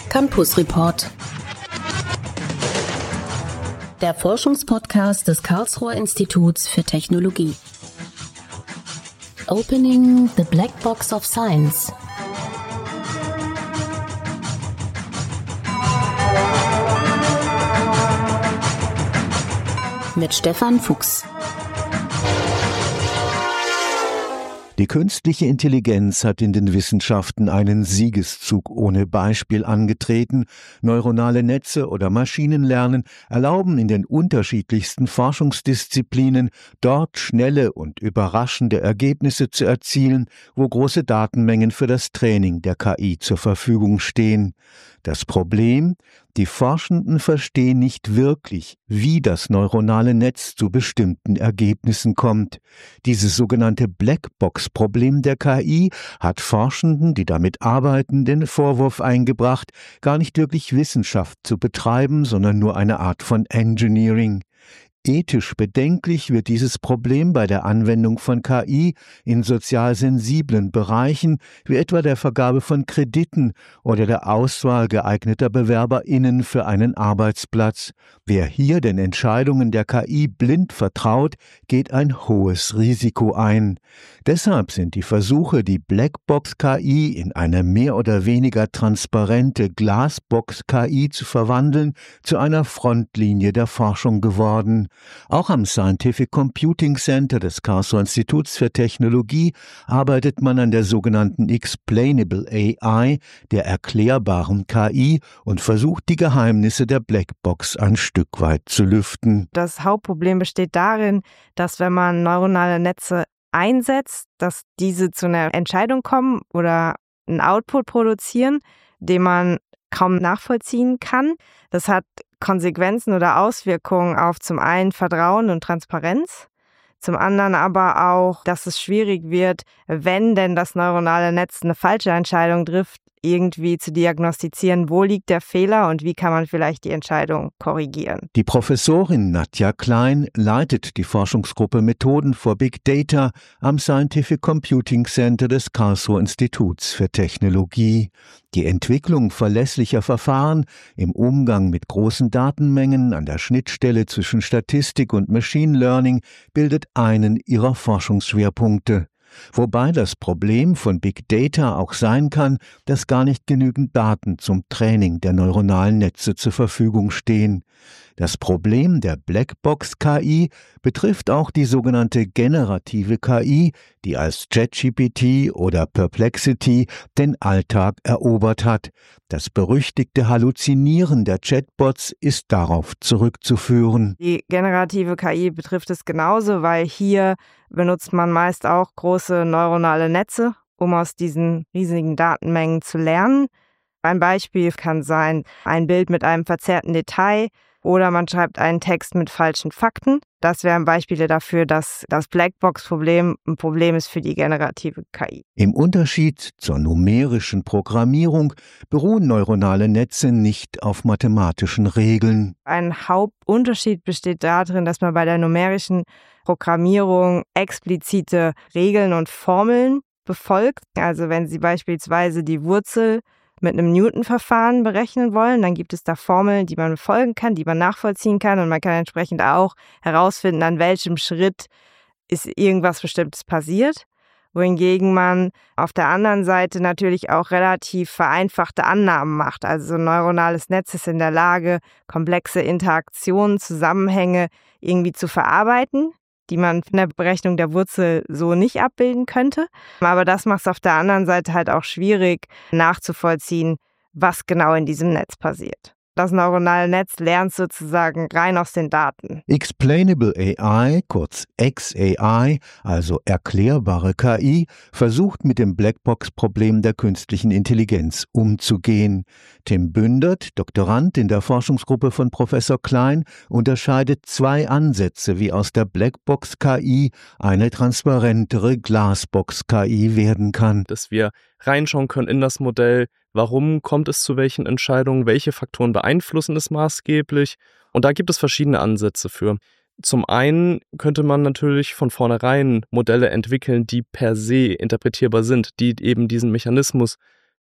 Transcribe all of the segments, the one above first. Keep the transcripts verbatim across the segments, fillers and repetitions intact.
Campus Report. Der Forschungspodcast des Karlsruher Instituts für Technologie. Opening the Black Box of Science. Mit Stefan Fuchs. Die künstliche Intelligenz hat in den Wissenschaften einen Siegeszug ohne Beispiel angetreten. Neuronale Netze oder Maschinenlernen erlauben in den unterschiedlichsten Forschungsdisziplinen dort schnelle und überraschende Ergebnisse zu erzielen, wo große Datenmengen für das Training der K I zur Verfügung stehen. Das Problem: Die Forschenden verstehen nicht wirklich, wie das neuronale Netz zu bestimmten Ergebnissen kommt. Dieses sogenannte Blackbox-Problem der K I hat Forschenden, die damit arbeiten, den Vorwurf eingebracht, gar nicht wirklich Wissenschaft zu betreiben, sondern nur eine Art von Engineering. Ethisch bedenklich wird dieses Problem bei der Anwendung von K I in sozial sensiblen Bereichen, wie etwa der Vergabe von Krediten oder der Auswahl geeigneter BewerberInnen für einen Arbeitsplatz. Wer hier den Entscheidungen der K I blind vertraut, geht ein hohes Risiko ein. Deshalb sind die Versuche, die Blackbox-K I in eine mehr oder weniger transparente Glasbox-K I zu verwandeln, zu einer Frontlinie der Forschung geworden. Auch am Scientific Computing Center des Karlsruher Instituts für Technologie arbeitet man an der sogenannten Explainable A I, der erklärbaren K I, und versucht, die Geheimnisse der Blackbox ein Stück weit zu lüften. Das Hauptproblem besteht darin, dass wenn man neuronale Netze einsetzt, dass diese zu einer Entscheidung kommen oder einen Output produzieren, den man kaum nachvollziehen kann. Das hat Konsequenzen oder Auswirkungen auf zum einen Vertrauen und Transparenz, zum anderen aber auch, dass es schwierig wird, wenn denn das neuronale Netz eine falsche Entscheidung trifft, irgendwie zu diagnostizieren, wo liegt der Fehler und wie kann man vielleicht die Entscheidung korrigieren. Die Professorin Nadja Klein leitet die Forschungsgruppe Methoden for Big Data am Scientific Computing Center des Karlsruher Instituts für Technologie. Die Entwicklung verlässlicher Verfahren im Umgang mit großen Datenmengen an der Schnittstelle zwischen Statistik und Machine Learning bildet einen ihrer Forschungsschwerpunkte. Wobei das Problem von Big Data auch sein kann, dass gar nicht genügend Daten zum Training der neuronalen Netze zur Verfügung stehen. Das Problem der Blackbox-K I betrifft auch die sogenannte generative K I, die als ChatGPT oder Perplexity den Alltag erobert hat. Das berüchtigte Halluzinieren der Chatbots ist darauf zurückzuführen. Die generative K I betrifft es genauso, weil hier benutzt man meist auch große neuronale Netze, um aus diesen riesigen Datenmengen zu lernen. Ein Beispiel kann sein, ein Bild mit einem verzerrten Detail oder man schreibt einen Text mit falschen Fakten. Das wären Beispiele dafür, dass das Blackbox-Problem ein Problem ist für die generative K I. Im Unterschied zur numerischen Programmierung beruhen neuronale Netze nicht auf mathematischen Regeln. Ein Hauptunterschied besteht darin, dass man bei der numerischen Programmierung explizite Regeln und Formeln befolgt. Also wenn Sie beispielsweise die Wurzel mit einem Newton-Verfahren berechnen wollen, dann gibt es da Formeln, die man befolgen kann, die man nachvollziehen kann, und man kann entsprechend auch herausfinden, an welchem Schritt ist irgendwas Bestimmtes passiert. Wohingegen man auf der anderen Seite natürlich auch relativ vereinfachte Annahmen macht. Also so ein neuronales Netz ist in der Lage, komplexe Interaktionen, Zusammenhänge irgendwie zu verarbeiten, die man in der Berechnung der Wurzel so nicht abbilden könnte. Aber das macht es auf der anderen Seite halt auch schwierig nachzuvollziehen, was genau in diesem Netz passiert. Das neuronale Netz lernt sozusagen rein aus den Daten. Explainable A I, kurz X A I, also erklärbare K I, versucht mit dem Blackbox-Problem der künstlichen Intelligenz umzugehen. Tim Bündert, Doktorand in der Forschungsgruppe von Professor Klein, unterscheidet zwei Ansätze, wie aus der Blackbox-K I eine transparentere Glasbox-K I werden kann. Dass wir reinschauen können in das Modell, warum kommt es zu welchen Entscheidungen, welche Faktoren beeinflussen es maßgeblich. Und da gibt es verschiedene Ansätze für. Zum einen könnte man natürlich von vornherein Modelle entwickeln, die per se interpretierbar sind, die eben diesen Mechanismus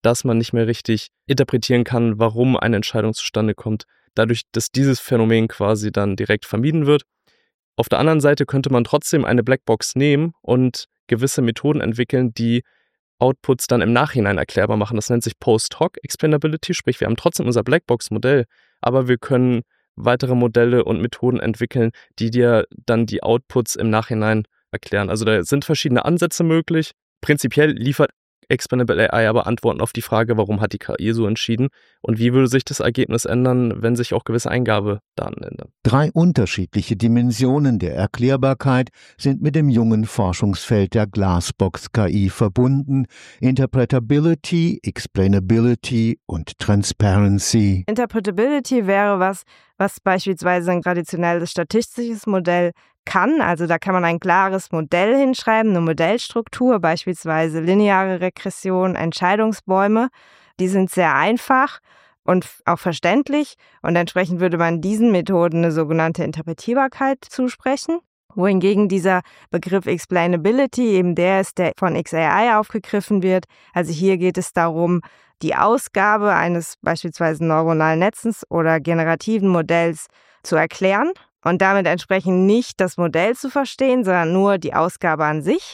dass man nicht mehr richtig interpretieren kann, warum eine Entscheidung zustande kommt, dadurch, dass dieses Phänomen quasi dann direkt vermieden wird. Auf der anderen Seite könnte man trotzdem eine Blackbox nehmen und gewisse Methoden entwickeln, die Outputs dann im Nachhinein erklärbar machen. Das nennt sich Post-Hoc-Explainability, sprich wir haben trotzdem unser Blackbox-Modell, aber wir können weitere Modelle und Methoden entwickeln, die dir dann die Outputs im Nachhinein erklären. Also da sind verschiedene Ansätze möglich. Prinzipiell liefert Explainable A I aber Antworten auf die Frage, warum hat die K I so entschieden und wie würde sich das Ergebnis ändern, wenn sich auch gewisse Eingabedaten ändern. Drei unterschiedliche Dimensionen der Erklärbarkeit sind mit dem jungen Forschungsfeld der Glassbox-K I verbunden: Interpretability, Explainability und Transparency. Interpretability wäre was, was beispielsweise ein traditionelles statistisches Modell kann. Also da kann man ein klares Modell hinschreiben, eine Modellstruktur, beispielsweise lineare Regression, Entscheidungsbäume. Die sind sehr einfach und auch verständlich und entsprechend würde man diesen Methoden eine sogenannte Interpretierbarkeit zusprechen. Wohingegen dieser Begriff Explainability eben der ist, der von X A I aufgegriffen wird. Also hier geht es darum, die Ausgabe eines beispielsweise neuronalen Netzes oder generativen Modells zu erklären und damit entsprechend nicht das Modell zu verstehen, sondern nur die Ausgabe an sich.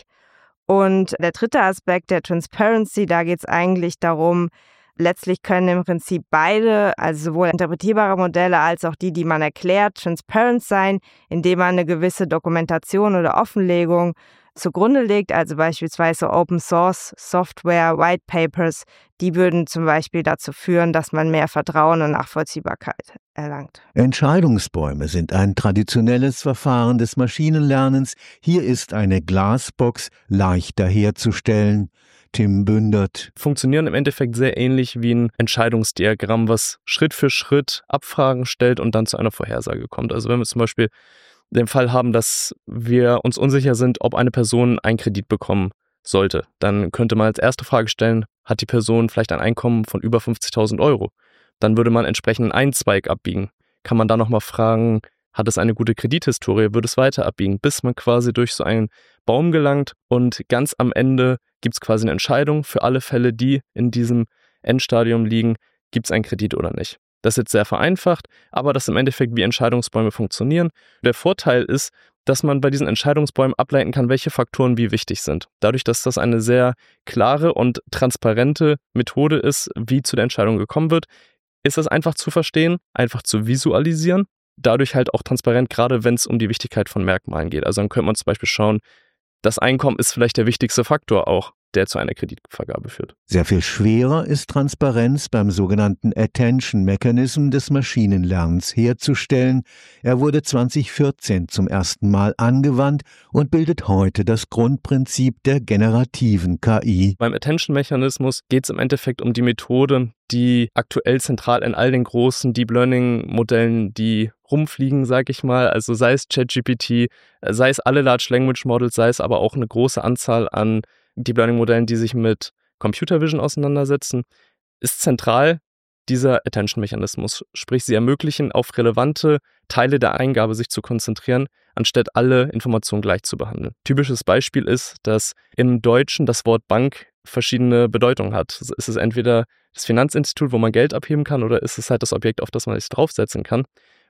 Und der dritte Aspekt der Transparency, da geht es eigentlich darum, letztlich können im Prinzip beide, also sowohl interpretierbare Modelle als auch die, die man erklärt, transparent sein, indem man eine gewisse Dokumentation oder Offenlegung zugrunde legt, also beispielsweise Open Source Software, White Papers, die würden zum Beispiel dazu führen, dass man mehr Vertrauen und Nachvollziehbarkeit erlangt. Entscheidungsbäume sind ein traditionelles Verfahren des Maschinenlernens. Hier ist eine Glassbox leichter herzustellen. Tim Bündert. Funktionieren im Endeffekt sehr ähnlich wie ein Entscheidungsdiagramm, was Schritt für Schritt Abfragen stellt und dann zu einer Vorhersage kommt. Also wenn wir zum Beispiel den Fall haben, dass wir uns unsicher sind, ob eine Person einen Kredit bekommen sollte, dann könnte man als erste Frage stellen, hat die Person vielleicht ein Einkommen von über fünfzigtausend Euro? Dann würde man entsprechend einen Zweig abbiegen. Kann man dann nochmal fragen, hat es eine gute Kredithistorie, würde es weiter abbiegen, bis man quasi durch so einen Baum gelangt und ganz am Ende gibt es quasi eine Entscheidung für alle Fälle, die in diesem Endstadium liegen, gibt es einen Kredit oder nicht. Das ist jetzt sehr vereinfacht, aber das ist im Endeffekt, wie Entscheidungsbäume funktionieren. Der Vorteil ist, dass man bei diesen Entscheidungsbäumen ableiten kann, welche Faktoren wie wichtig sind. Dadurch, dass das eine sehr klare und transparente Methode ist, wie zu der Entscheidung gekommen wird, ist es einfach zu verstehen, einfach zu visualisieren. Dadurch halt auch transparent, gerade wenn es um die Wichtigkeit von Merkmalen geht. Also dann könnte man zum Beispiel schauen, das Einkommen ist vielleicht der wichtigste Faktor auch, der zu einer Kreditvergabe führt. Sehr viel schwerer ist Transparenz beim sogenannten Attention Mechanism des Maschinenlernens herzustellen. Er wurde zwanzig vierzehn zum ersten Mal angewandt und bildet heute das Grundprinzip der generativen K I. Beim Attention Mechanismus geht es im Endeffekt um die Methode, die aktuell zentral in all den großen Deep Learning Modellen, die rumfliegen, sag ich mal, also sei es ChatGPT, sei es alle Large Language Models, sei es aber auch eine große Anzahl an Deep Learning Modellen, die sich mit Computer Vision auseinandersetzen, ist zentral dieser Attention Mechanismus. Sprich, sie ermöglichen, auf relevante Teile der Eingabe sich zu konzentrieren, anstatt alle Informationen gleich zu behandeln. Typisches Beispiel ist, dass im Deutschen das Wort Bank verschiedene Bedeutungen hat. Ist es entweder das Finanzinstitut, wo man Geld abheben kann, oder ist es halt das Objekt, auf das man sich draufsetzen kann?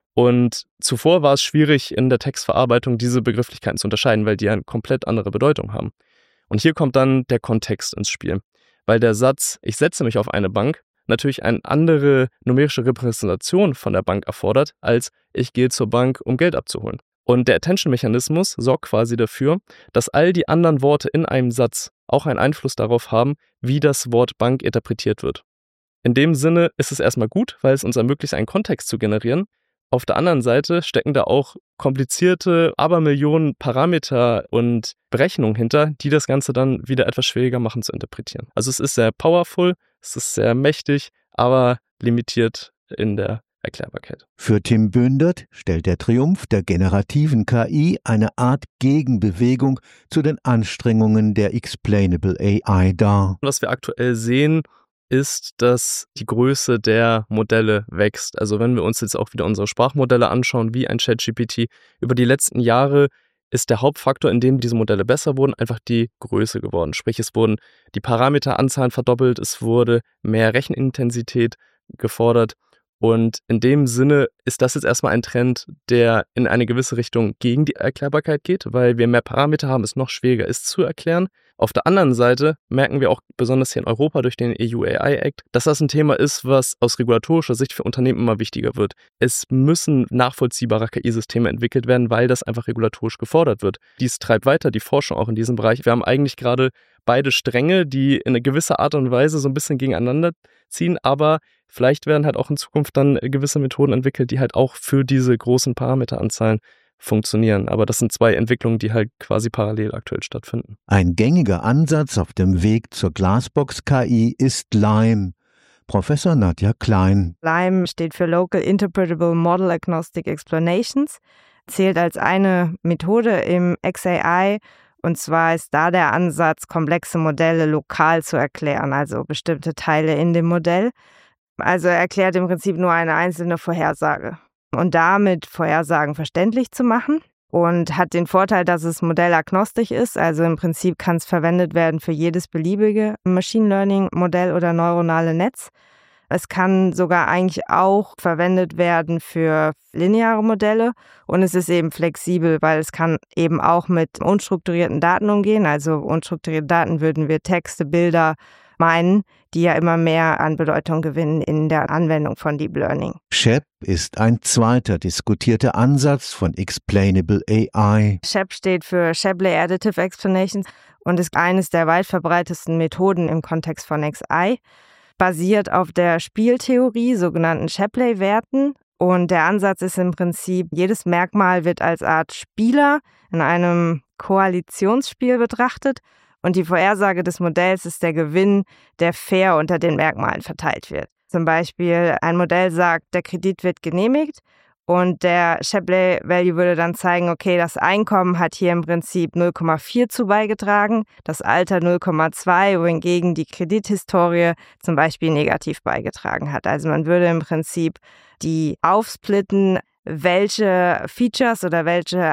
Und zuvor war es schwierig, in der Textverarbeitung diese Begrifflichkeiten zu unterscheiden, weil die eine komplett andere Bedeutung haben. Und hier kommt dann der Kontext ins Spiel, weil der Satz, ich setze mich auf eine Bank, natürlich eine andere numerische Repräsentation von der Bank erfordert, als ich gehe zur Bank, um Geld abzuholen. Und der Attention-Mechanismus sorgt quasi dafür, dass all die anderen Worte in einem Satz auch einen Einfluss darauf haben, wie das Wort Bank interpretiert wird. In dem Sinne ist es erstmal gut, weil es uns ermöglicht, einen Kontext zu generieren. Auf der anderen Seite stecken da auch komplizierte, Abermillionen Parameter und Berechnungen hinter, die das Ganze dann wieder etwas schwieriger machen zu interpretieren. Also es ist sehr powerful, es ist sehr mächtig, aber limitiert in der Erklärbarkeit. Für Tim Bündert stellt der Triumph der generativen K I eine Art Gegenbewegung zu den Anstrengungen der Explainable A I dar. Was wir aktuell sehen, ist, dass die Größe der Modelle wächst. Also wenn wir uns jetzt auch wieder unsere Sprachmodelle anschauen, wie ein ChatGPT, über die letzten Jahre ist der Hauptfaktor, in dem diese Modelle besser wurden, einfach die Größe geworden. Sprich, es wurden die Parameteranzahlen verdoppelt, es wurde mehr Rechenintensität gefordert. Und in dem Sinne ist das jetzt erstmal ein Trend, der in eine gewisse Richtung gegen die Erklärbarkeit geht, weil wir mehr Parameter haben, es noch schwieriger ist zu erklären. Auf der anderen Seite merken wir auch besonders hier in Europa durch den E U A I Act, dass das ein Thema ist, was aus regulatorischer Sicht für Unternehmen immer wichtiger wird. Es müssen nachvollziehbare K I-Systeme entwickelt werden, weil das einfach regulatorisch gefordert wird. Dies treibt weiter die Forschung auch in diesem Bereich. Wir haben eigentlich gerade beide Stränge, die in einer gewissen Art und Weise so ein bisschen gegeneinander ziehen, aber vielleicht werden halt auch in Zukunft dann gewisse Methoden entwickelt, die halt auch für diese großen Parameteranzahlen funktionieren. Aber das sind zwei Entwicklungen, die halt quasi parallel aktuell stattfinden. Ein gängiger Ansatz auf dem Weg zur Glassbox-K I ist LIME. Professor Nadja Klein. LIME steht für Local Interpretable Model Agnostic Explanations, zählt als eine Methode im X A I. Und zwar ist da der Ansatz, komplexe Modelle lokal zu erklären, also bestimmte Teile in dem Modell. Also er erklärt im Prinzip nur eine einzelne Vorhersage. Und damit Vorhersagen verständlich zu machen und hat den Vorteil, dass es modellagnostisch ist. Also im Prinzip kann es verwendet werden für jedes beliebige Machine Learning Modell oder neuronale Netz. Es kann sogar eigentlich auch verwendet werden für lineare Modelle und es ist eben flexibel, weil es kann eben auch mit unstrukturierten Daten umgehen. Also unstrukturierte Daten würden wir Texte, Bilder meinen, die ja immer mehr an Bedeutung gewinnen in der Anwendung von Deep Learning. S H E P ist ein zweiter diskutierter Ansatz von Explainable A I. S H E P steht für Shapley Additive Explanations und ist eines der weit verbreitetsten Methoden im Kontext von X I. Basiert auf der Spieltheorie, sogenannten Shapley-Werten. Und der Ansatz ist im Prinzip, jedes Merkmal wird als Art Spieler in einem Koalitionsspiel betrachtet. Und die Vorhersage des Modells ist der Gewinn, der fair unter den Merkmalen verteilt wird. Zum Beispiel ein Modell sagt, der Kredit wird genehmigt und der Shapley-Value würde dann zeigen, okay, das Einkommen hat hier im Prinzip null Komma vier zu beigetragen, das Alter null Komma zwei, wohingegen die Kredithistorie zum Beispiel negativ beigetragen hat. Also man würde im Prinzip die aufsplitten, welche Features oder welche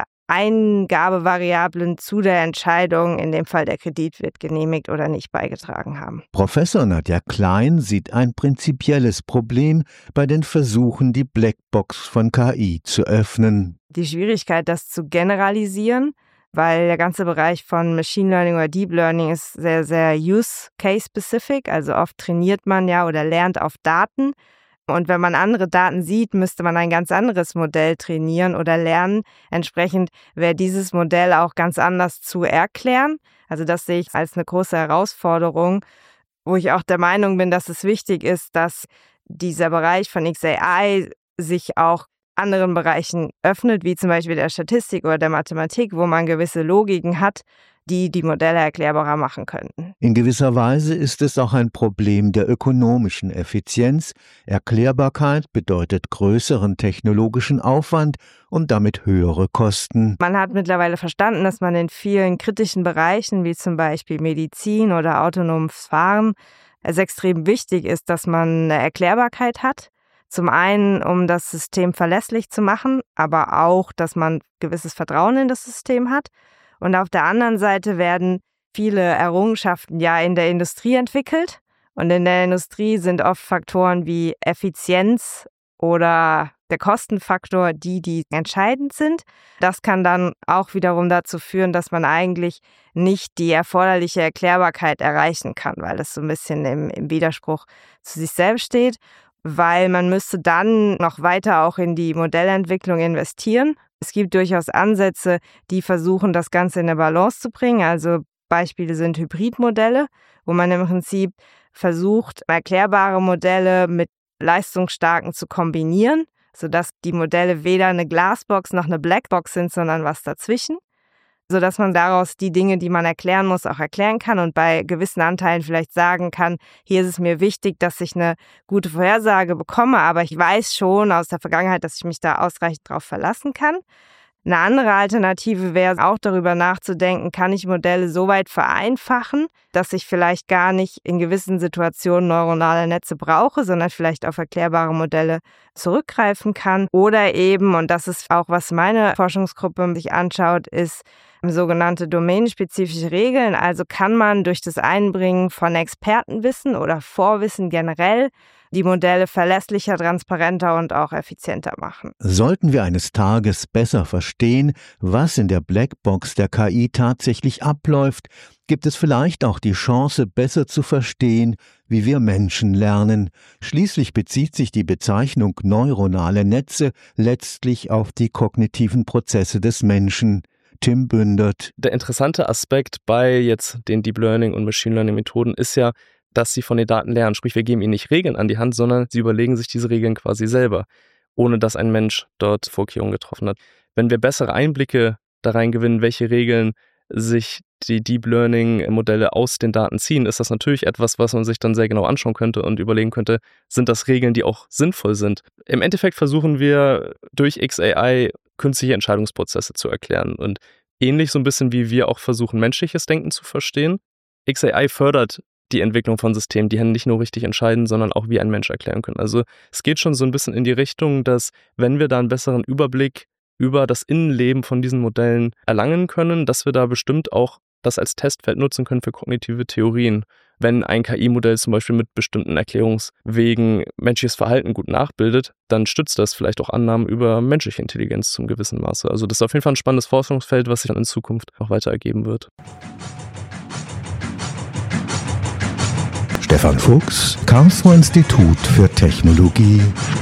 Eingabevariablen zu der Entscheidung, in dem Fall der Kredit wird genehmigt oder nicht, beigetragen haben. Professor Nadja Klein sieht ein prinzipielles Problem bei den Versuchen, die Blackbox von K I zu öffnen. Die Schwierigkeit, das zu generalisieren, weil der ganze Bereich von Machine Learning oder Deep Learning ist sehr, sehr use-case-specific. Also oft trainiert man ja oder lernt auf Daten. Und wenn man andere Daten sieht, müsste man ein ganz anderes Modell trainieren oder lernen. Entsprechend wäre dieses Modell auch ganz anders zu erklären. Also das sehe ich als eine große Herausforderung, wo ich auch der Meinung bin, dass es wichtig ist, dass dieser Bereich von X A I sich auch anderen Bereichen öffnet, wie zum Beispiel der Statistik oder der Mathematik, wo man gewisse Logiken hat, die die Modelle erklärbarer machen könnten. In gewisser Weise ist es auch ein Problem der ökonomischen Effizienz. Erklärbarkeit bedeutet größeren technologischen Aufwand und damit höhere Kosten. Man hat mittlerweile verstanden, dass man in vielen kritischen Bereichen, wie zum Beispiel Medizin oder autonomes Fahren, es extrem wichtig ist, dass man eine Erklärbarkeit hat. Zum einen, um das System verlässlich zu machen, aber auch, dass man gewisses Vertrauen in das System hat. Und auf der anderen Seite werden viele Errungenschaften ja in der Industrie entwickelt. Und in der Industrie sind oft Faktoren wie Effizienz oder der Kostenfaktor die, die entscheidend sind. Das kann dann auch wiederum dazu führen, dass man eigentlich nicht die erforderliche Erklärbarkeit erreichen kann, weil das so ein bisschen im, im Widerspruch zu sich selbst steht. Weil man müsste dann noch weiter auch in die Modellentwicklung investieren. Es gibt durchaus Ansätze, die versuchen, das Ganze in eine Balance zu bringen. Also Beispiele sind Hybridmodelle, wo man im Prinzip versucht, erklärbare Modelle mit leistungsstarken zu kombinieren, sodass die Modelle weder eine Glassbox noch eine Blackbox sind, sondern was dazwischen, sodass man daraus die Dinge, die man erklären muss, auch erklären kann und bei gewissen Anteilen vielleicht sagen kann, hier ist es mir wichtig, dass ich eine gute Vorhersage bekomme, aber ich weiß schon aus der Vergangenheit, dass ich mich da ausreichend drauf verlassen kann. Eine andere Alternative wäre auch darüber nachzudenken, kann ich Modelle so weit vereinfachen, dass ich vielleicht gar nicht in gewissen Situationen neuronale Netze brauche, sondern vielleicht auf erklärbare Modelle zurückgreifen kann. Oder eben, und das ist auch, was meine Forschungsgruppe sich anschaut, ist sogenannte domänenspezifische Regeln. Also kann man durch das Einbringen von Expertenwissen oder Vorwissen generell die Modelle verlässlicher, transparenter und auch effizienter machen. Sollten wir eines Tages besser verstehen, was in der Blackbox der K I tatsächlich abläuft, gibt es vielleicht auch die Chance, besser zu verstehen, wie wir Menschen lernen. Schließlich bezieht sich die Bezeichnung neuronale Netze letztlich auf die kognitiven Prozesse des Menschen. Tim Bündert. Der interessante Aspekt bei jetzt den Deep Learning und Machine Learning Methoden ist ja, dass sie von den Daten lernen. Sprich, wir geben ihnen nicht Regeln an die Hand, sondern sie überlegen sich diese Regeln quasi selber, ohne dass ein Mensch dort Vorkehrungen getroffen hat. Wenn wir bessere Einblicke da rein gewinnen, welche Regeln sich die Deep Learning Modelle aus den Daten ziehen, ist das natürlich etwas, was man sich dann sehr genau anschauen könnte und überlegen könnte, sind das Regeln, die auch sinnvoll sind. Im Endeffekt versuchen wir durch X A I künstliche Entscheidungsprozesse zu erklären und ähnlich so ein bisschen wie wir auch versuchen, menschliches Denken zu verstehen. X A I fördert die Entwicklung von Systemen, die nicht nur richtig entscheiden, sondern auch wie ein Mensch erklären können. Also es geht schon so ein bisschen in die Richtung, dass wenn wir da einen besseren Überblick über das Innenleben von diesen Modellen erlangen können, dass wir da bestimmt auch das als Testfeld nutzen können für kognitive Theorien. Wenn ein K I-Modell zum Beispiel mit bestimmten Erklärungswegen menschliches Verhalten gut nachbildet, dann stützt das vielleicht auch Annahmen über menschliche Intelligenz zum gewissen Maße. Also das ist auf jeden Fall ein spannendes Forschungsfeld, was sich dann in Zukunft auch weiter ergeben wird. Stefan Fuchs, Karlsruher Institut für Technologie.